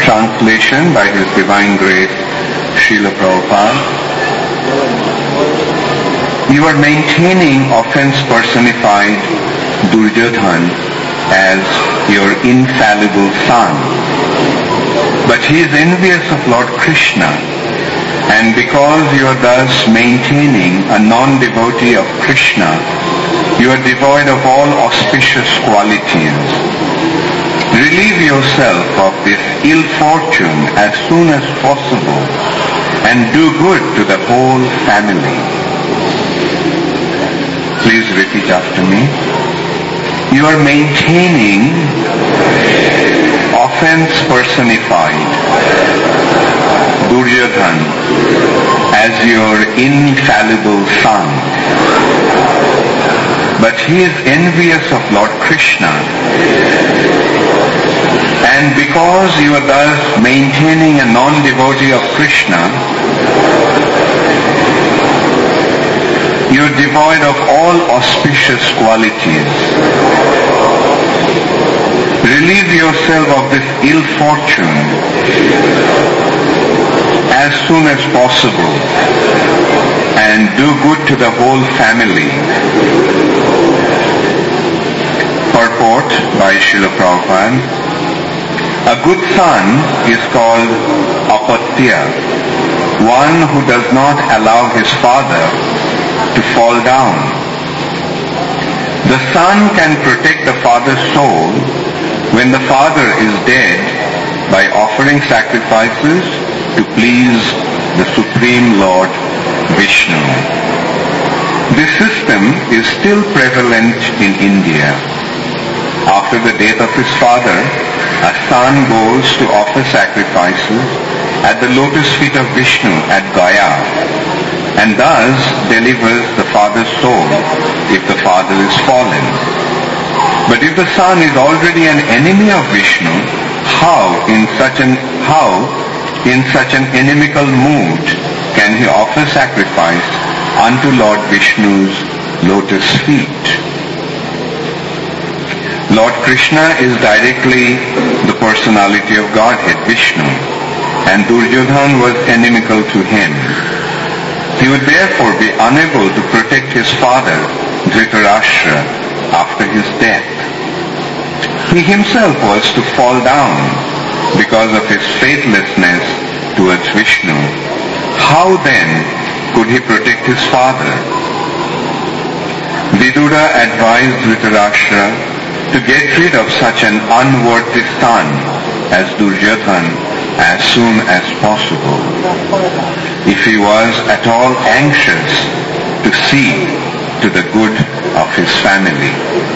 Translation by His Divine Grace, Srila Prabhupada. You are maintaining offense personified Duryodhana as your infallible son. But he is envious of Lord Krishna, and because you are thus maintaining a non-devotee of Krishna, you are devoid of all auspicious qualities. Relieve yourself of this ill fortune as soon as possible and do good to the whole family. Please repeat after me. You are maintaining offense personified Duryodhana as your infallible son. But he is envious of Lord Krishna, and because you are thus maintaining a non-devotee of Krishna, you are devoid of all auspicious qualities. Relieve yourself of this ill fortune as soon as possible and do good to the whole family. Purport by Srila Prabhupada. A good son is called apatya, one who does not allow his father to fall down. The son can protect the father's soul when the father is dead by offering sacrifices to please the Supreme Lord Vishnu. This system is still prevalent in India. After the death of his father, a son goes to offer sacrifices at the lotus feet of Vishnu at Gaya, and thus delivers the father's soul if the father is fallen. But if the son is already an enemy of Vishnu, how in such an inimical mood can he offer sacrifice unto Lord Vishnu's lotus feet? Lord Krishna is directly the personality of Godhead, Vishnu, and Duryodhana was inimical to him. He would therefore be unable to protect his father, Dhritarashtra, after his death. He himself was to fall down because of his faithlessness towards Vishnu. How then could he protect his father? Vidura advised Dhritarashtra to get rid of such an unworthy son as Duryodhana as soon as possible, if he was at all anxious to see to the good of his family.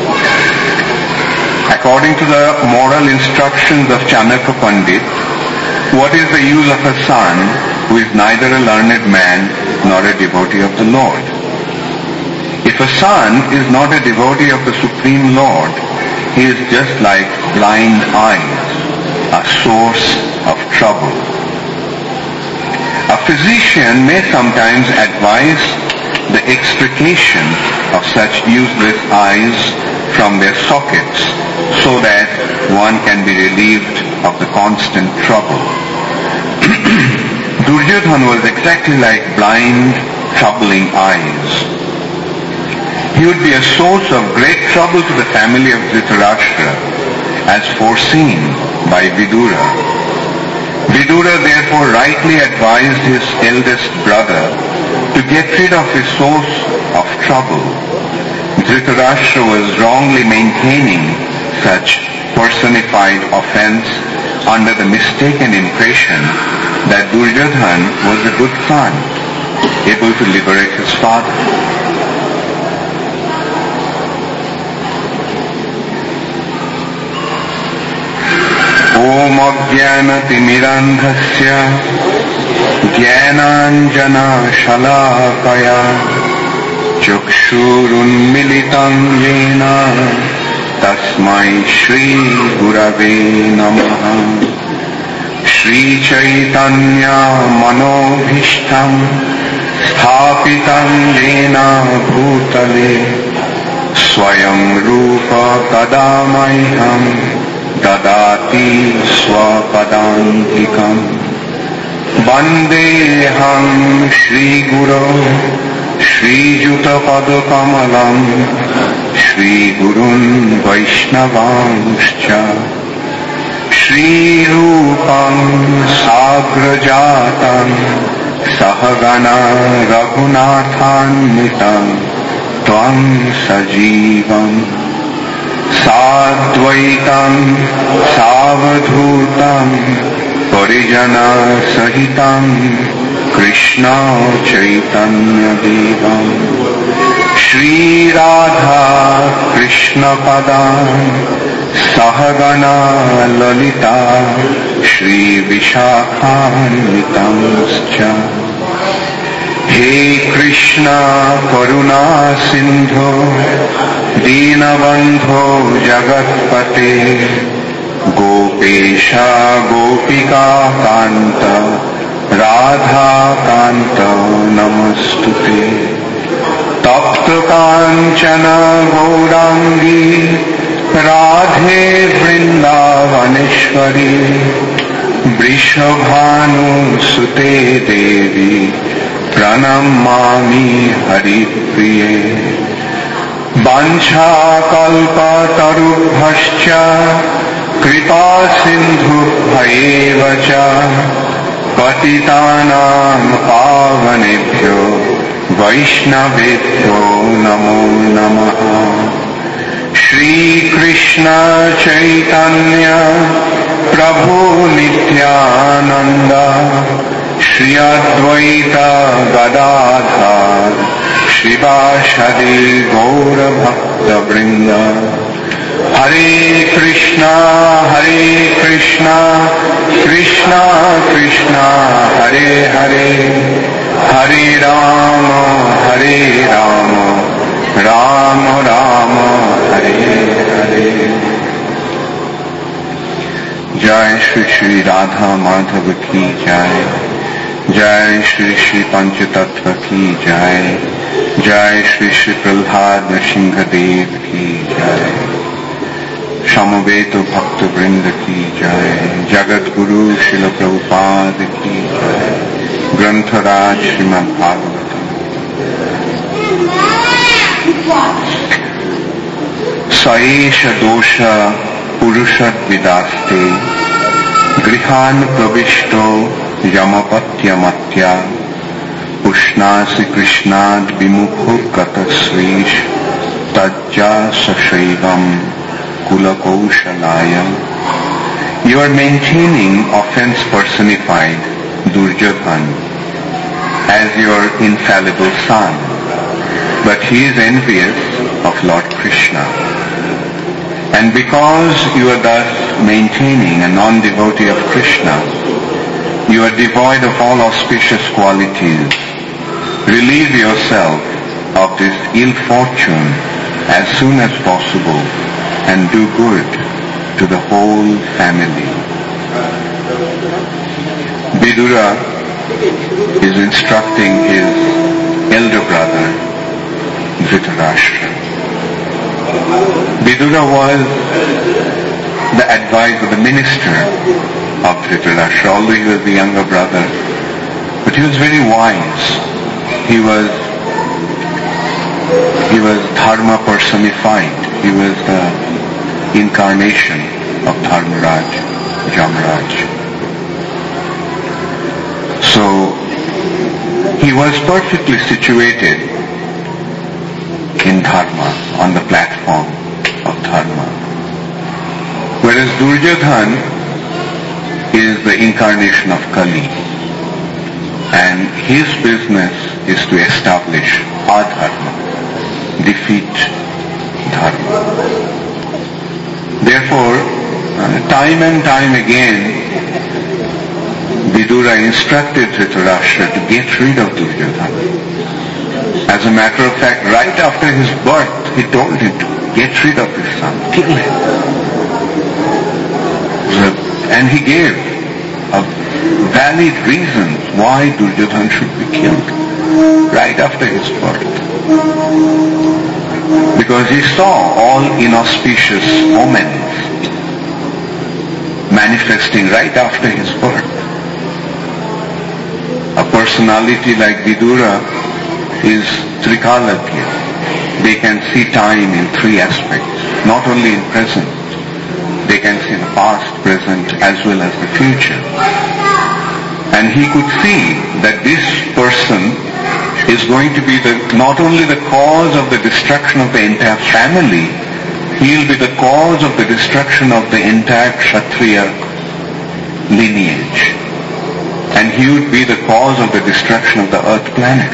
According to the moral instructions of Chanakya Pandit, what is the use of a son who is neither a learned man nor a devotee of the Lord? If a son is not a devotee of the Supreme Lord, he is just like blind eyes, a source of trouble. A physician may sometimes advise the extrication of such useless eyes from their sockets so that one can be relieved of the constant trouble. Duryodhana was exactly like blind, troubling eyes. He would be a source of great trouble to the family of Dhritarashtra, as foreseen by Vidura. Vidura therefore rightly advised his eldest brother to get rid of his source of trouble. Dhritarashtra was wrongly maintaining such personified offense under the mistaken impression that Duryodhana was a good son, able to liberate his father. Om Ajnanatimirandhasya Jnananjana Shalakaya Chakshurunmilitam Yena Tasmai Shri Gurave Namaha. Shri Chaitanya Manobhishtam Sthapitam Yena Bhutale Swayam Rupa Kadamaiham dadati swapadantikam vandeham Shri Guru Shri Juta Padakamalam Shri Gurun Vaishnavanscha Shri Rupam Sagrajatam Sahagana Raghunathanvitam Tvam Sajivam Sadvaitam Savadhutam Parijana Sahitam Krishna Chaitanya Devam Shri Radha Krishna Padam Sahagana Lalita Shri Vishakhanvitamscha He Krishna Karuna Sindho Dinabandho Jagatpate Gopesha Gopika Kanta Radha Kanta Namastute Tapta Kanchana Gaurangi Radhe Vrindavaneshwari Vrishabhanu Sute Devi Pranamami Haripriye Bancha Kalpa Tarubhascha Kripa Sindhu Bhayevacha Patitanam Pavanebhyo Vaishnavebhyo Namo Namaha Shri Krishna Chaitanya Prabhu Nityananda Shri Advaita Gadadhar Shivashadi Gaura Bhakta Vrinda Hare Krishna Krishna Krishna Hare Hare Hare Rama Rama Rama Hare Hare Jai Shri Shri Radha Madhava Ki Jai Jai Shri Shri Panchatattva Ki Jai Jai Shri Shri Prahlad Nrsimha Dev Ki Jai Shamaveto Bhakta Vrinda Ki Jai Jagat Guru Srila Prabhupada Ki Jai Grantharaj Srimad Bhagavatam Saesha Dosha Purushat Vidaste Grihan Pravishto Yamapatya Matya Ushnasi Krishnad Vimukho Katasvish Tajja Sashaivam Kulakoushalaya. You are maintaining offense personified, Durjodhan, as your infallible son, but he is envious of Lord Krishna. And because you are thus maintaining a non-devotee of Krishna, you are devoid of all auspicious qualities. Relieve yourself of this ill fortune as soon as possible and do good to the whole family. Vidura is instructing his elder brother, Dhritarashtra. Vidura was the advisor, the minister of Dhritarashtra, although he was the younger brother. But he was very wise. He was Dharma personified. He was the incarnation of Dharmaraj, Jamraj. So he was perfectly situated in Dharma, on the platform of Dharma. Whereas Duryodhan is the incarnation of Kali, and his business is to establish adharma, defeat dharma. Therefore, time and time again, Vidura instructed Dhritarashtra to get rid of Duryodhana. As a matter of fact, right after his birth, he told him to get rid of his son, kill him. And he gave valid reasons why Duryodhana should be killed right after his birth. Because he saw all inauspicious omens manifesting right after his birth. A personality like Vidura is Trikalagya. They can see time in three aspects, not only in present. They can see the past, present, as well as the future. And he could see that this person is going to be not only the cause of the destruction of the entire family, he will be the cause of the destruction of the entire Kshatriya lineage. And he would be the cause of the destruction of the earth planet.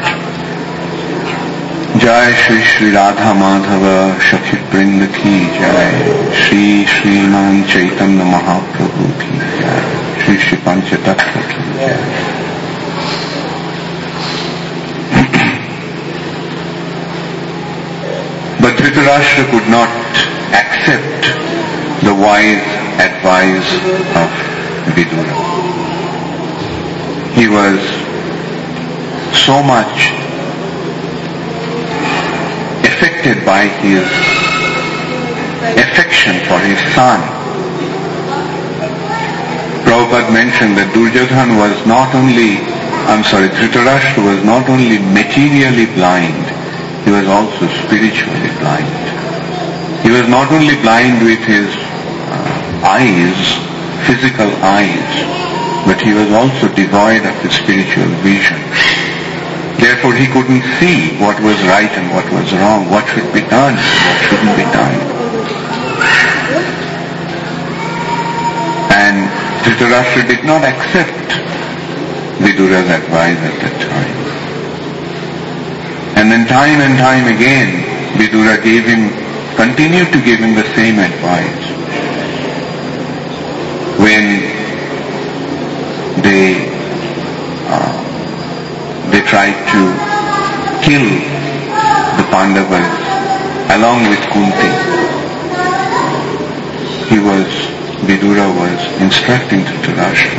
Jai Shri Shri Radha Madhava Shakhi Brinda Ki Jai, Shri Shriman Chaitanya Mahaprabhu Ki Jai, Shri Shri Panchatattva Ki Jai. But Dhritarashtra could not accept the wise advice of Vidura. He was so much affected by his affection for his son. Prabhupada mentioned that Duryodhana was Dhritarashtra was not only materially blind, he was also spiritually blind. He was not only blind with his eyes, physical eyes, but he was also devoid of his spiritual vision. Therefore he couldn't see what was right and what was wrong, what should be done, what shouldn't be done. And Dhritarashtra did not accept Vidura's advice at that time. And then time and time again, Vidura continued to give him the same advice. When they tried to kill the Pandavas along with Kunti, Vidura was instructing Dhritarashtra,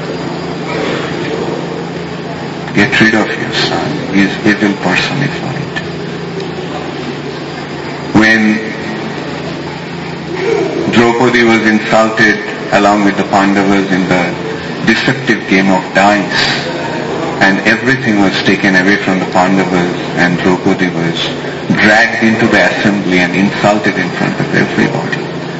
get rid of your son, he is evil personified. When Draupadi was insulted along with the Pandavas in the deceptive game of dice, and everything was taken away from the Pandavas, and Draupadi was dragged into the assembly and insulted in front of everybody.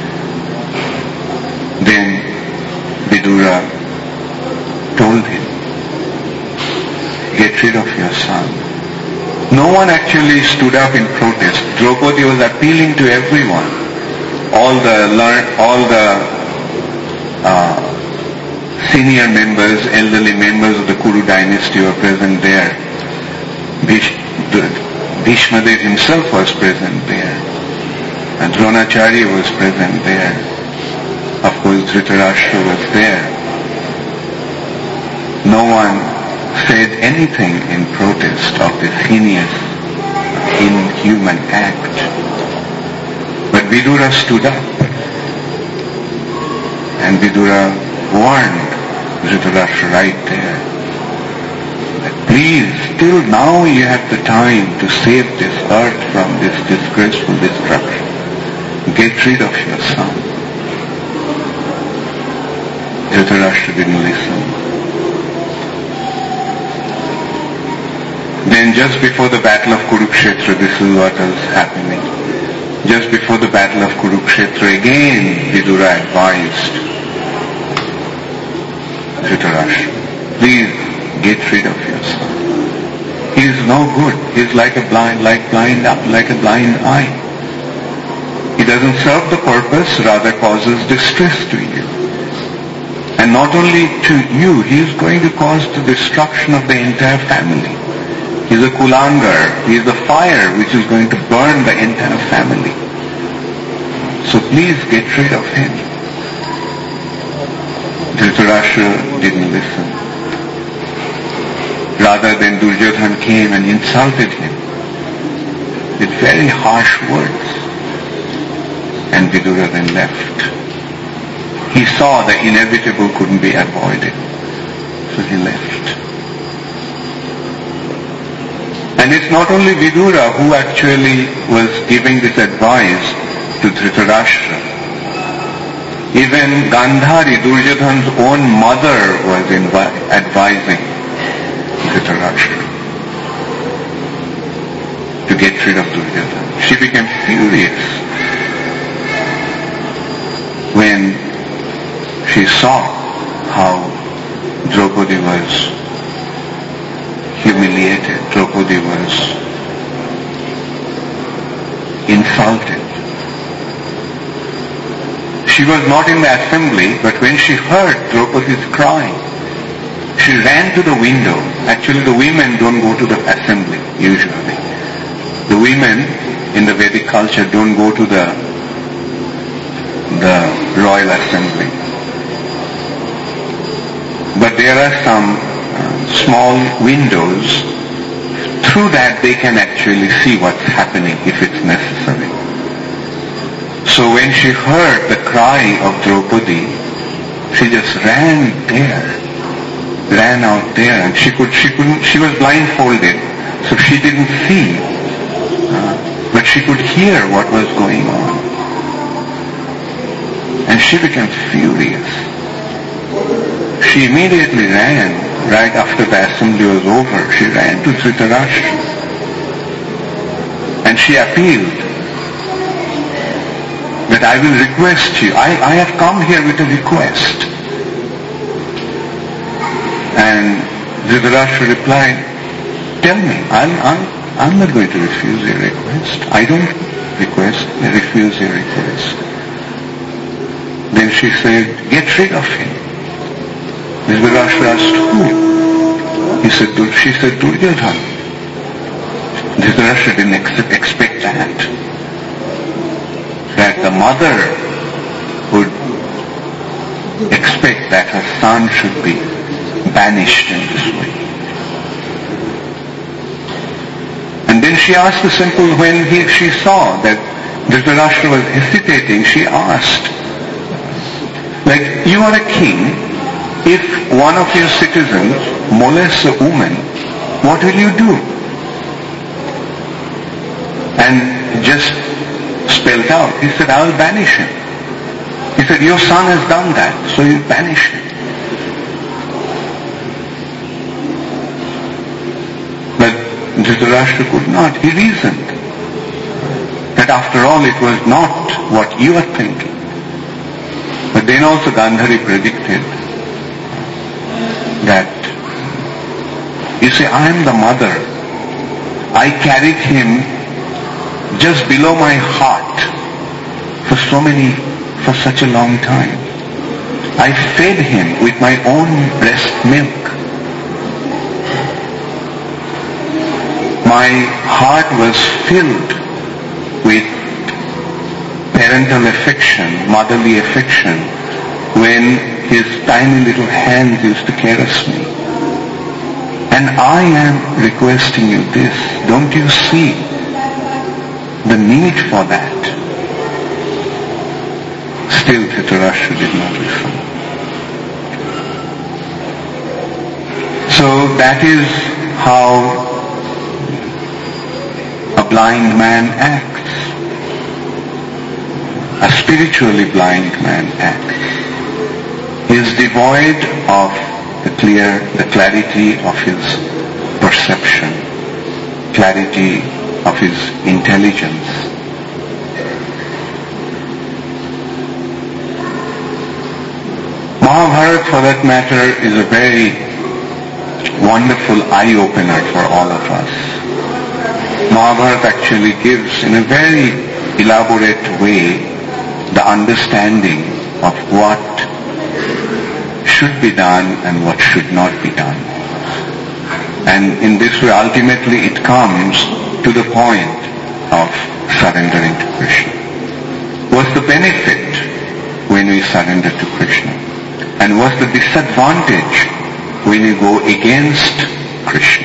Then Vidura told him, get rid of your son. No one actually stood up in protest. Draupadi was appealing to everyone. All the senior members, elderly members of the Kuru dynasty were present there. Bhishmadev himself was present there. And Dronacharya was present there. Of course, Dhritarashtra was there. No one said anything in protest of this heinous, inhuman act. But Vidura stood up. And Vidura warned Dhritarashtra right there that please, till now you have the time to save this earth from this disgraceful destruction. Get rid of your son. Dhritarashtra didn't listen. Then just before the battle of Kurukshetra, this is what was happening. Just before the battle of Kurukshetra, again Vidura advised Dhritarashtra, please get rid of your son. He is no good. He is like a blind eye. He doesn't serve the purpose, rather causes distress to you. And not only to you, he is going to cause the destruction of the entire family. He is a kulangar. He is a fire which is going to burn the entire family. So please get rid of him. Dhritarashtra didn't listen. Rather than Duryodhana came and insulted him with very harsh words. And Vidura then left. He saw the inevitable couldn't be avoided. So he left. And it's not only Vidura who actually was giving this advice to Dhritarashtra. Even Gandhari, Duryodhana's own mother, was advising Dhritarashtra to get rid of Duryodhana. She became furious when she saw how Draupadi was humiliated, Draupadi was insulted. She was not in the assembly, but when she heard Draupadi's crying, she ran to the window. Actually, the women don't go to the assembly usually. The women in the Vedic culture don't go to the royal assembly. But there are some small windows. Through that they can actually see what's happening if it's necessary. So when she heard the cry of Draupadi, she just ran out there, and she was blindfolded, so she didn't see, but she could hear what was going on. And she became furious. She immediately ran, right after the assembly was over, she ran to Dhritarashtra. And she appealed that I will request you. I have come here with a request. And Dhritarashtra replied, tell me, I'm not going to refuse your request. I don't refuse your request. Then she said, get rid of him. Dhritarashtra asked, who? She said, Duryodhana. Dhritarashtra didn't expect that the mother would expect that her son should be banished in this way. And then she asked the simple, when she saw that Dhritarashtra was hesitating, she asked, like, you are a king, if one of your citizens molests a woman, what will you do? And just spelled out, he said, I will banish him. He said, your son has done that, so you banish him. But Dhritarashtra could not. He reasoned that after all it was not what you are thinking. But then also Gandhari predicted that, you see, I am the mother. I carried him just below my heart for such a long time. I fed him with my own breast milk. My heart was filled with parental affection, motherly affection, when his tiny little hands used to caress me. And I am requesting you this. Don't you see the need for that? Still Dhritarashtra did not listen. So that is how a blind man acts. A spiritually blind man acts. He is devoid of the clarity of his perception, clarity of his intelligence. Mahabharata, for that matter, is a very wonderful eye-opener for all of us. Mahabharata actually gives, in a very elaborate way, the understanding of what should be done and what should not be done. And in this way, ultimately, it comes to the point of surrendering to Krishna. What's the benefit when we surrender to Krishna? And what's the disadvantage when we go against Krishna?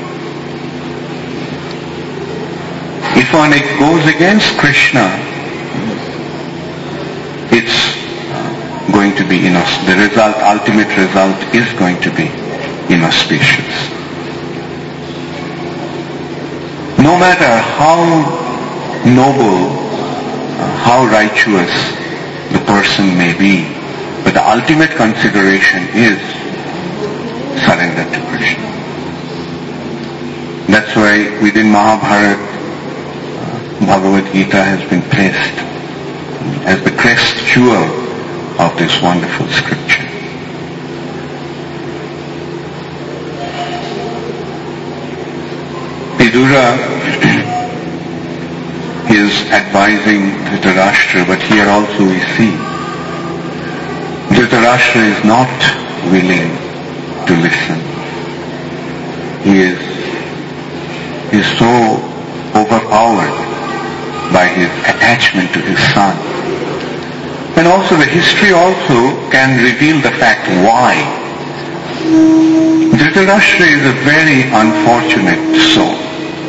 If one goes against Krishna, it's going to be the ultimate result is going to be inauspicious. No matter how noble, how righteous the person may be, but the ultimate consideration is surrender to Krishna. That's why within Mahabharata, Bhagavad Gita has been placed as the crest jewel of this wonderful scripture. Vidura is advising Dhritarashtra, but here also we see Dhritarashtra is not willing to listen. He is so overpowered by his attachment to his son. And also the history also can reveal the fact why. Dhritarashtra is a very unfortunate soul.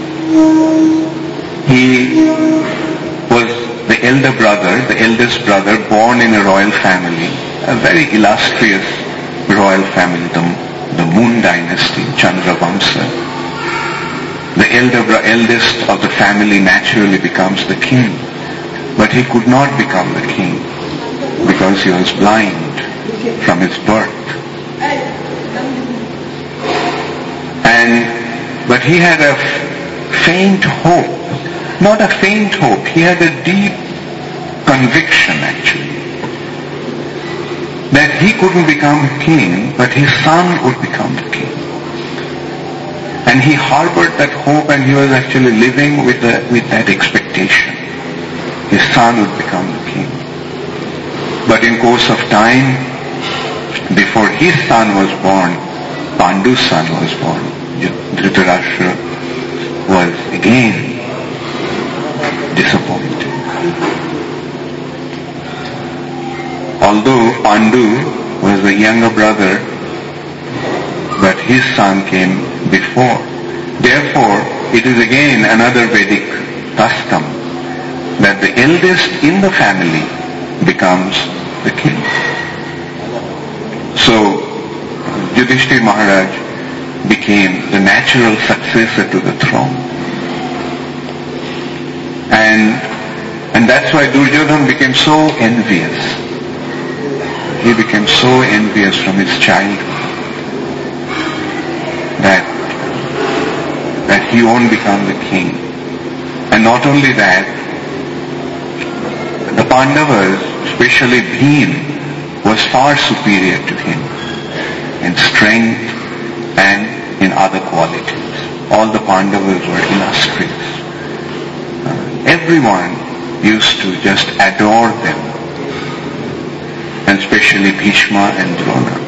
He was the elder brother, the eldest brother, born in a royal family, a very illustrious royal family, the Moon dynasty, Chandravamsa. The eldest of the family naturally becomes the king, but he could not become the king because he was blind from his birth. But he had a faint hope, not a faint hope, he had a deep conviction actually, that he couldn't become king, but his son would become the king. And he harbored that hope, and he was actually living with that expectation. His son would become the king. But in course of time, before his son was born, Pandu's son was born. Dhritarashtra was again disappointed. Although Pandu was the younger brother, but his son came before. Therefore, it is again another Vedic custom that the eldest in the family becomes the king. So, Yudhishthira Maharaj became the natural successor to the throne. And that's why Duryodhana became so envious. He became so envious from his childhood that he won't become the king. And not only that, the Pandavas, especially Bhim, was far superior to him in strength and in other qualities. All the Pandavas were illustrious. Everyone used to just adore them, and especially Bhishma and Drona.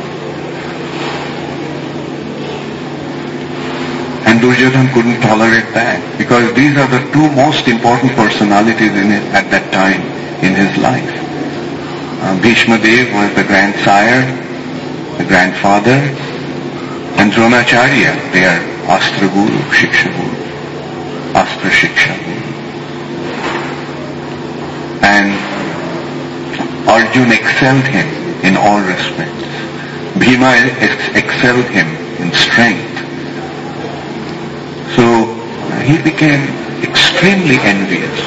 And Duryodhana couldn't tolerate that, because these are the two most important personalities at that time in his life. Bhishma Dev was the grandsire, the grandfather, and Dronacharya, their Astra Guru, Shiksha Guru, Astra Shiksha Guru. And Arjuna excelled him in all respects. Bhima excelled him in strength. So he became extremely envious.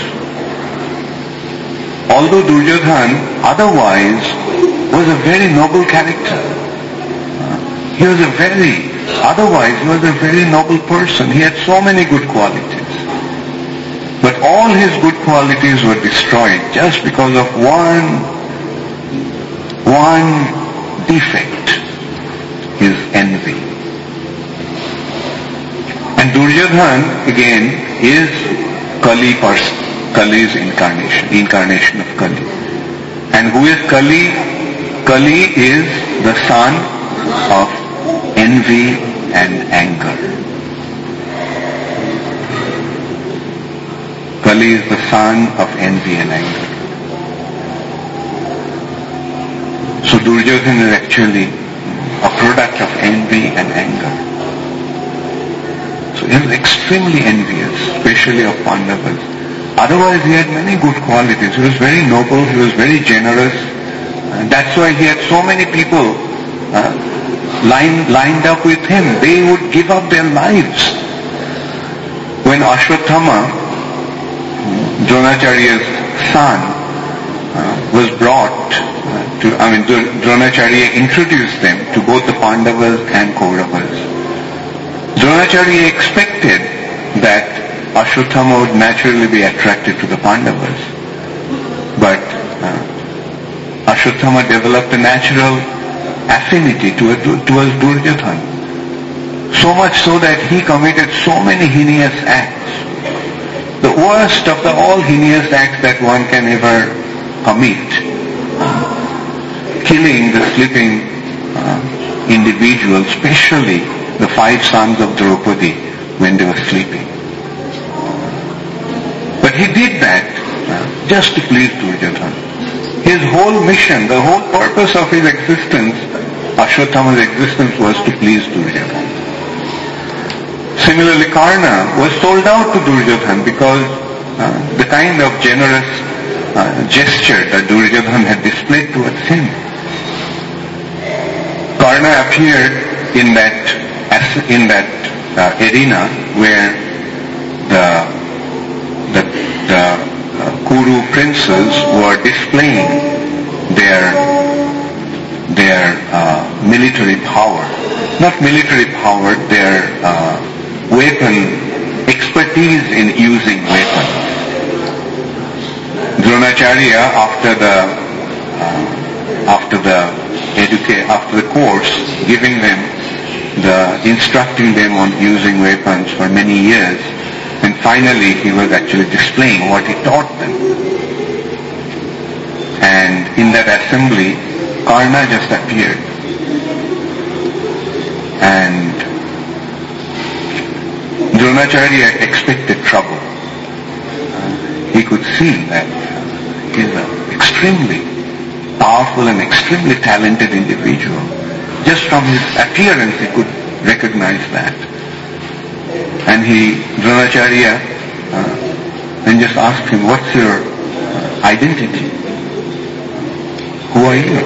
Although Duryodhana otherwise was a very noble character. He was a very noble person. He had so many good qualities. But all his good qualities were destroyed just because of one defect, his envy. And Duryodhana again is Kali's incarnation of Kali. And who is Kali? Kali is the son of envy and anger. Kali is the son of envy and anger. So Duryodhana is actually a product of envy and anger. So he was extremely envious, especially of Pandavas. Otherwise he had many good qualities. He was very noble, he was very generous. And that's why he had so many people lined up with him. They would give up their lives. When Ashwatthama, Dronacharya's son, was brought Dronacharya introduced them to both the Pandavas and Kauravas. Dronacharya expected that Ashwatthama would naturally be attracted to the Pandavas. But Ashwatthama developed a natural affinity towards Duryodhana. So much so that he committed so many heinous acts. The worst of all heinous acts that one can ever commit. Killing the sleeping individuals, especially the 5 sons of Draupadi when they were sleeping. But he did that just to please Duryodhana. His whole mission, the whole purpose of his existence, Ashwatthama's existence, was to please Duryodhana. Similarly, Karna was sold out to Duryodhana because the kind of generous gesture that Duryodhana had displayed towards him. Karna appeared in that arena where the Kuru princes were displaying their military power. Not military power, their weapon expertise in using weapons. Dronacharya, after the course, instructing them on using weapons for many years, and finally he was actually displaying what he taught them. And in that assembly, Karna just appeared. And Dronacharya expected trouble. He could see that he is an extremely powerful and extremely talented individual. Just from his appearance he could recognize that. And Dronacharya then just asked him, what's your identity? Who are you?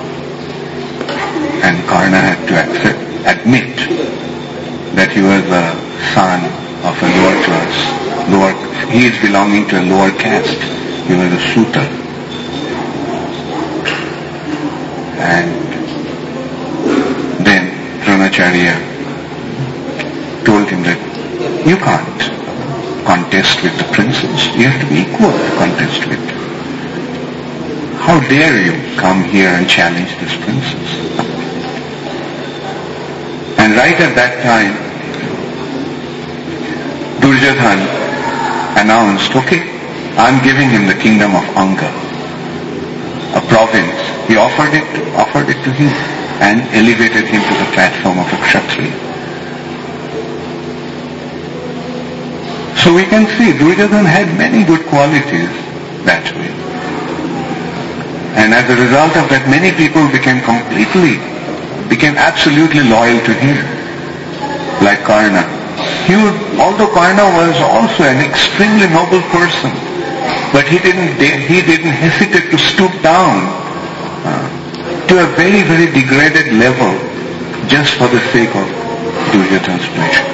And Karna had to admit that he was a son of a lower class. He is belonging to a lower caste. He was a Suta. And then Dronacharya told him that you can't contest with the princes. You have to be equal to contest with. How dare you come here and challenge these princes? And right at that time, Duryodhana announced, okay, I'm giving him the kingdom of Anga, a province. He offered it to him and elevated him to the platform of a Kshatriya. So we can see Duryodhana had many good qualities that way. And as a result of that, many people became absolutely loyal to him, like Karna. Although Karna was also an extremely noble person, but he didn't hesitate to stoop down to a very, very degraded level just for the sake of Duryodhana's pleasure.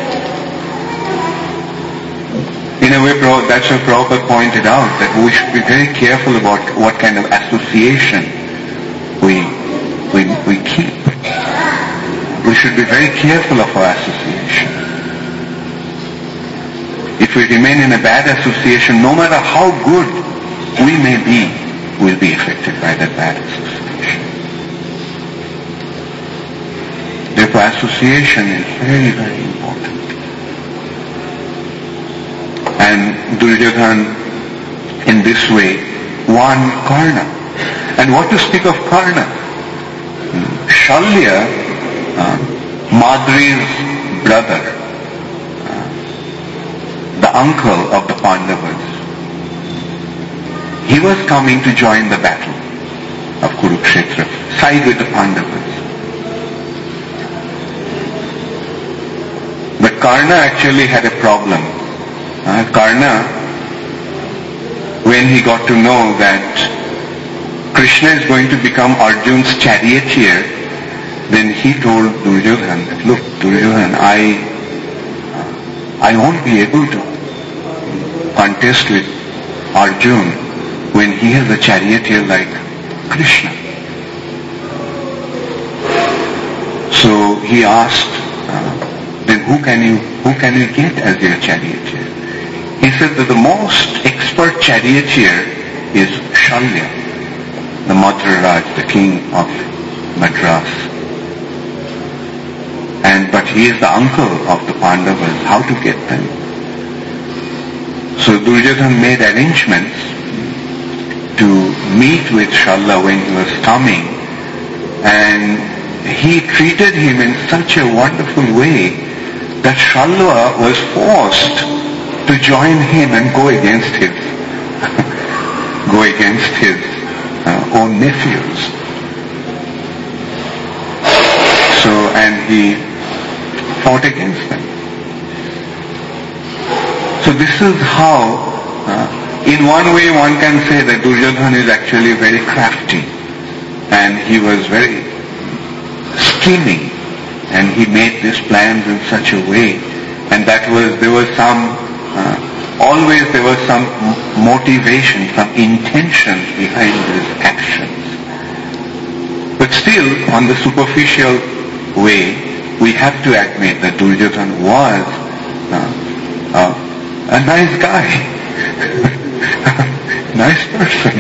In a way, that's what Prabhupada pointed out, that we should be very careful about what kind of association we keep. We should be very careful of our association. If we remain in a bad association, no matter how good we may be, we'll be affected by that bad association. Therefore, association is very, very important. And Duryodhana, in this way, won Karna. And what to speak of Karna? Shalya, Madri's brother, the uncle of the Pandavas, he was coming to join the battle of Kurukshetra, side with the Pandavas. But Karna actually had a problem. Karna, when he got to know that Krishna is going to become Arjun's charioteer, then he told Duryodhana, look, Duryodhana, I won't be able to contest with Arjun when he has a charioteer like Krishna? So he asked, then who can you get as your charioteer? He said that the most expert charioteer is Shalya, the Madhura Raj, the king of Madras. But he is the uncle of the Pandavas. How to get them? So Duryodhana made arrangements to meet with Shalya when he was coming, and he treated him in such a wonderful way that Shalya was forced to join him and go against his own nephews. So, and he fought against them. So this is how, in one way one can say that Duryodhana is actually very crafty, and he was very scheming, and he made these plans in such a way, and there was some motivation, some intention behind his actions. But still, on the superficial way, we have to admit that Duryodhana was a nice guy, nice person.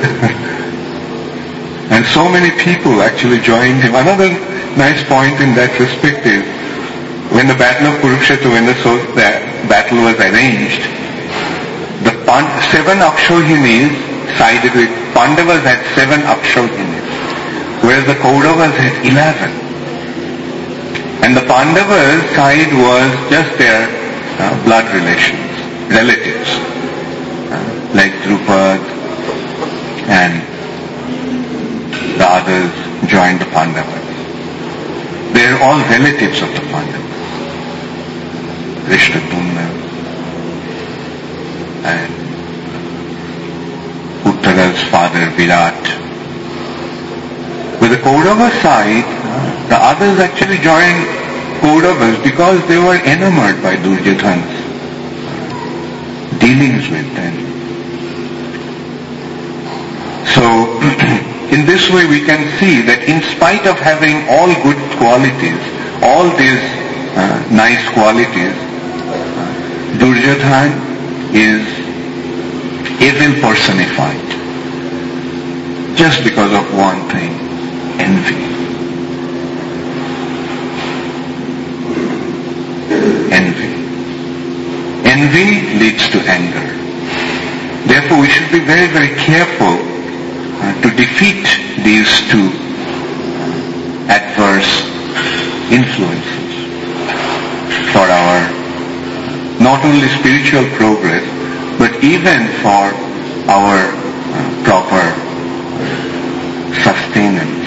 And so many people actually joined him. Another nice point in that respect is, when the Battle of Kurukshetra, when the battle was arranged, the 7 Akshohinis sided with Pandavas had 7 Akshohinis, whereas the Kauravas had 11. And the Pandavas' side was just their blood relatives, like Drupad and the others joined the Pandavas. They're all relatives of the Pandavas. Rishtadumna and Uttara's father Virat. With the Kaurava side, the others actually joined Kauravas because they were enamored by Duryodhana's dealings with them. So, in this way we can see that in spite of having all good qualities, all these nice qualities, Duryodhana is evil personified. Just because of one thing, envy. Envy leads to anger. Therefore, we should be very, very careful to defeat these two adverse influences for our not only spiritual progress, but even for our proper sustenance.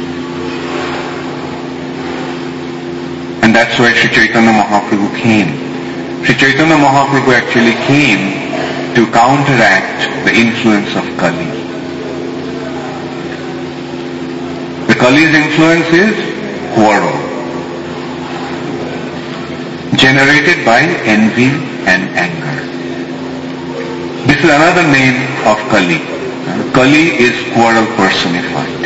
And that's where Sri Chaitanya Mahaprabhu came. Sri Chaitanya Mahaprabhu actually came to counteract the influence of Kali. The Kali's influence is quarrel, generated by envy and anger. This is another name of Kali. Kali is quarrel personified.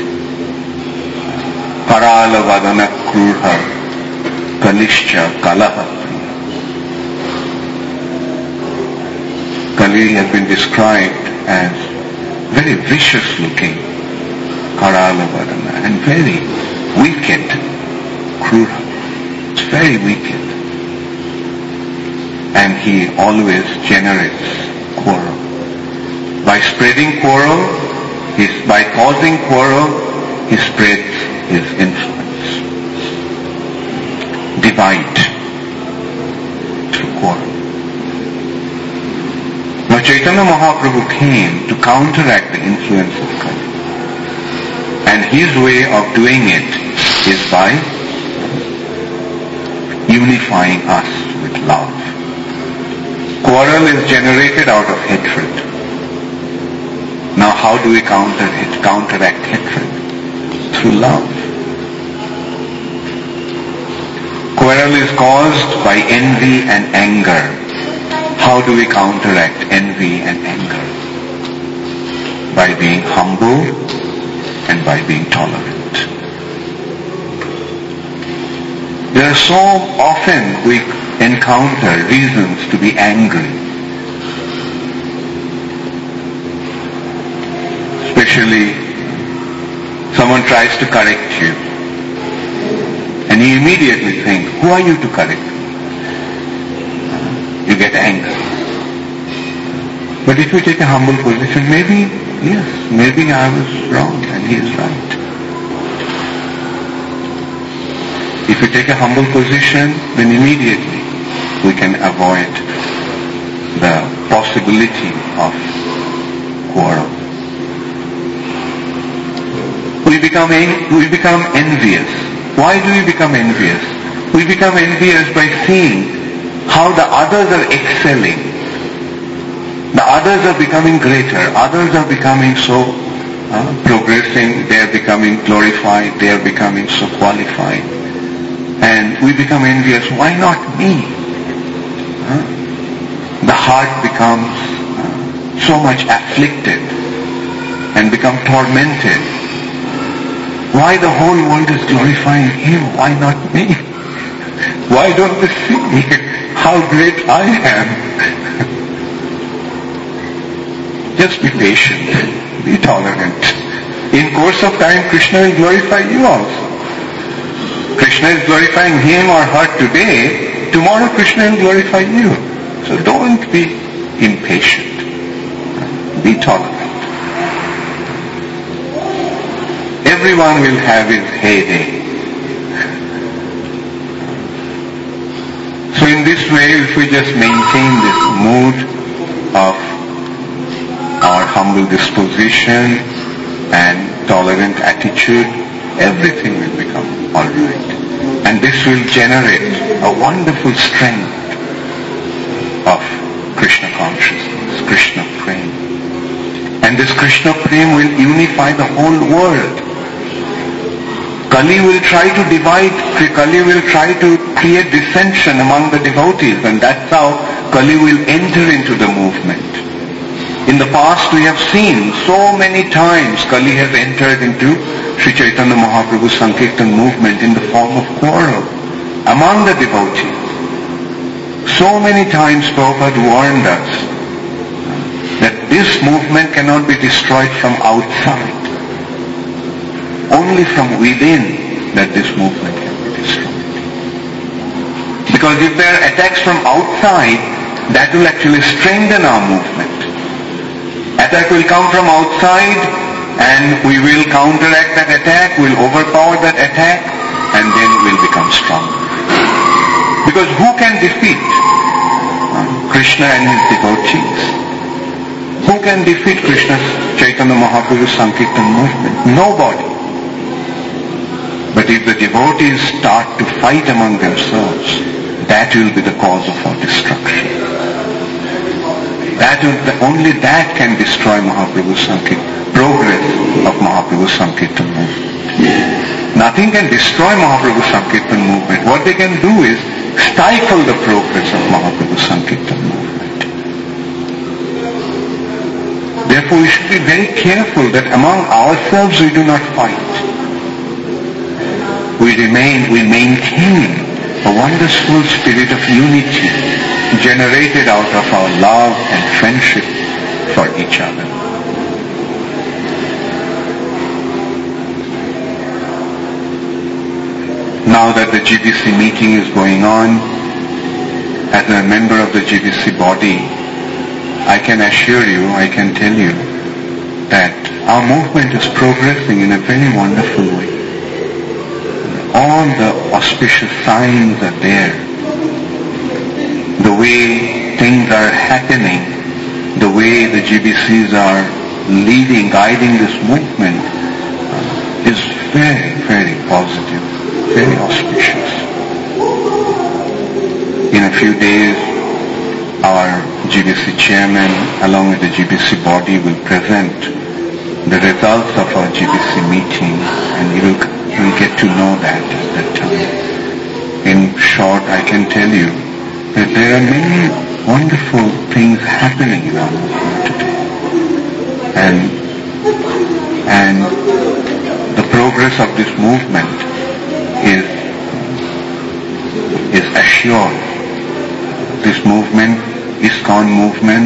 Karala vadana krurha kalishcha kalaha. Kali has been described as very vicious looking, Karala vadana, and very wicked, krura. It's very wicked. And he always generates quarrel. By spreading quarrel, by causing quarrel, he spreads his influence. Divide through quarrel. Now Chaitanya Mahaprabhu came to counteract the influence of Kali. And his way of doing it is by unifying us with love. Quarrel is generated out of hatred. Now how do we counteract hatred? Through love. Quarrel is caused by envy and anger. How do we counteract envy and anger? by being humble and by being tolerant. There are so often we encounter reasons to be angry. Especially someone tries to correct you and you immediately think, who are you to correct me? You get angry. But if you take a humble position, maybe I was wrong and he is right. If you take a humble position, then immediately we can avoid the possibility of quarrel. We become envious. Why do we become envious? We become envious by seeing how the others are excelling. The others are becoming greater. Others are becoming so progressing. They are becoming glorified. They are becoming so qualified. And we become envious. Why not me? The heart becomes so much afflicted and become tormented. Why the whole world is glorifying him? Why not me? Why don't they see how great I am? Just be patient. Be tolerant. In course of time, Krishna will glorify you also. Krishna is glorifying him or her today. Tomorrow Krishna will glorify you. So don't be impatient. Be tolerant. Everyone will have his heyday. So in this way, if we just maintain this mood of our humble disposition and tolerant attitude, everything will become alright. And this will generate a wonderful strength of Krishna consciousness, Krishna prema. And this Krishna prema will unify the whole world. Kali will try to divide, Kali will try to create dissension among the devotees, and that's how Kali will enter into the movement. In the past we have seen so many times Kali has entered into Sri Chaitanya Mahaprabhu's Sankirtan movement in the form of quarrel among the devotees. So many times Prabhupada warned us that this movement cannot be destroyed from outside. Only from within that this movement can be destroyed. Because if there are attacks from outside, that will actually strengthen our movement. Attack will come from outside and we will counteract that attack, we'll overpower that attack, and then we'll become stronger. Because who can defeat Krishna and his devotees? Who can defeat Krishna's Chaitanya Mahaprabhu's Sankirtan movement? Nobody. But if the devotees start to fight among themselves, that will be the cause of our destruction. Only that can destroy Mahaprabhu's Sankirtan, progress of Mahaprabhu's Sankirtan movement. Nothing can destroy Mahaprabhu's Sankirtan movement. What they can do is stifle the progress of Mahaprabhu's Sankirtan movement. Therefore we should be very careful that among ourselves we do not fight. We maintain a wonderful spirit of unity generated out of our love and friendship for each other. Now that the GBC meeting is going on, as a member of the GBC body, I can assure you, I can tell you that our movement is progressing in a very wonderful way. All the auspicious signs are there. The way things are happening, the way the GBCs are leading, guiding this movement is very, very positive, very auspicious. In a few days, our GBC chairman along with the GBC body will present the results of our GBC meeting, and you will get to know that at that time. In short, I can tell you that there are many wonderful things happening in our movement today. And And the progress of this movement is assured. This movement, ISKCON movement,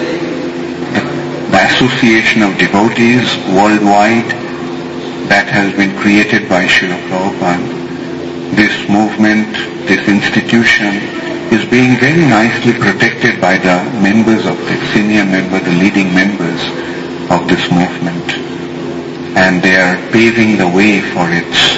the association of devotees worldwide that has been created by Srila Prabhupada, this movement, this institution is being very nicely protected by the members of the senior members, the leading members of this movement. And they are paving the way for its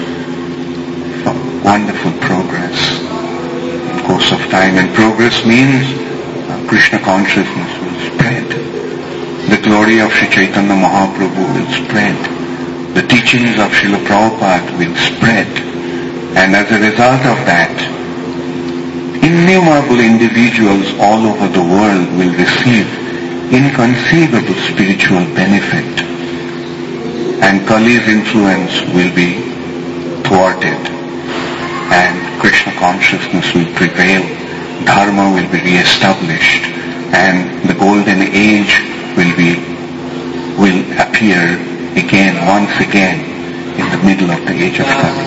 wonderful progress in course of time. And progress means Krishna consciousness will spread. The glory of Sri Chaitanya Mahaprabhu will spread. The teachings of Srila Prabhupada will spread. And as a result of that, innumerable individuals all over the world will receive inconceivable spiritual benefit. And Kali's influence will be thwarted. And Krishna consciousness will prevail. Dharma will be re-established. And the golden age will appear again, once again, in the middle of the age of Kali.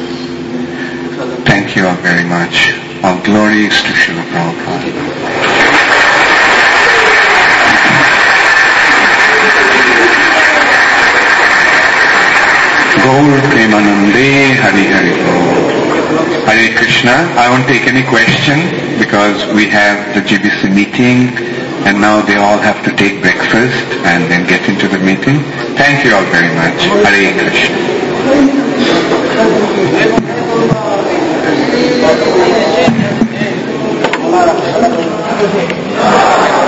Thank you all very much. All glories to Srila Prabhupada. Gaur Premanande Hari Hari Gaur. Hare Krishna. I won't take any question because we have the GBC meeting and now they all have to take breakfast and then get into the meeting. Thank you all very much. Hare Krishna.